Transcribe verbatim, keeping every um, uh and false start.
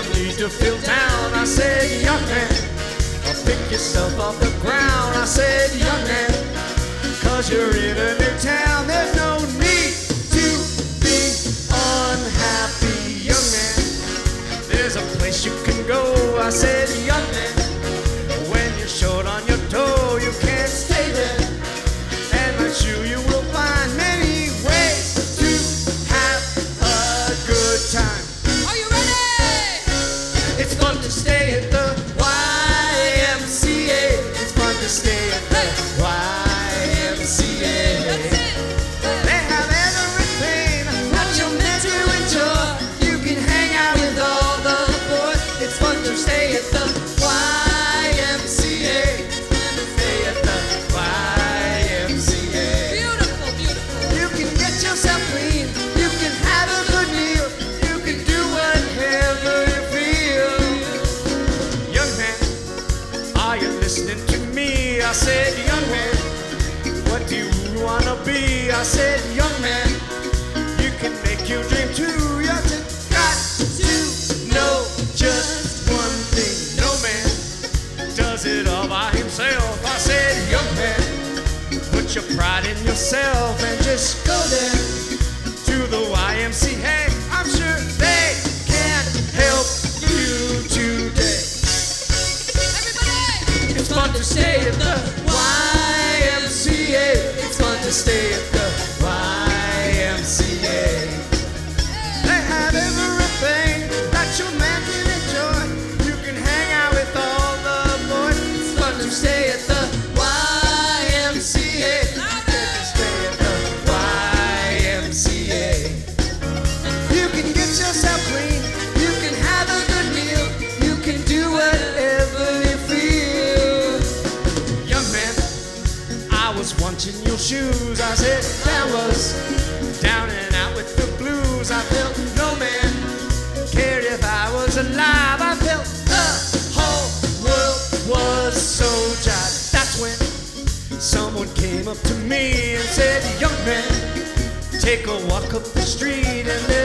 need to feel down. I said, young man, pick yourself off the ground. I said, young man, cause you're in a new town. There's no need to be unhappy, young man. There's a place you can go. I said, young man, when you're short on your dough, you can't stay there. And like you, you will find many ways to have a good time. Are you ready? It's fun to stay at the Y M C A. It's fun to stay at the Y M C A. That's it. They have everything that you're meant to enjoy. You can hang out with all the boys. It's fun to stay at the Y M C A. Stay at the Y M C A. Beautiful, beautiful. You can get yourself clean. You can have a good meal. You can do whatever you feel. Young man, are you listening to me? I said, young man, what do you wanna be? I said, young man, you can make your dream too. You just got to know just one thing. No man does it all by himself. I said, young man, put your pride in yourself and just go there to the Y M C A. I'm sure they can help you today. Everybody. It's fun to stay at the Y M C A. It's fun to stay at the Y M C A. They have everything that your man can enjoy. You can hang out with all the boys. It's fun to stay at the Y M C A. It's fun to stay at the Y M C A. You can get yourself clean. You can have a good meal. You can do whatever you feel. Young man, I was once in your shoes. I said, that was down and out with the blues. I felt no man cared if I was alive. I felt the whole world was so dry. That's when someone came up to me and said, young man, take a walk up the street and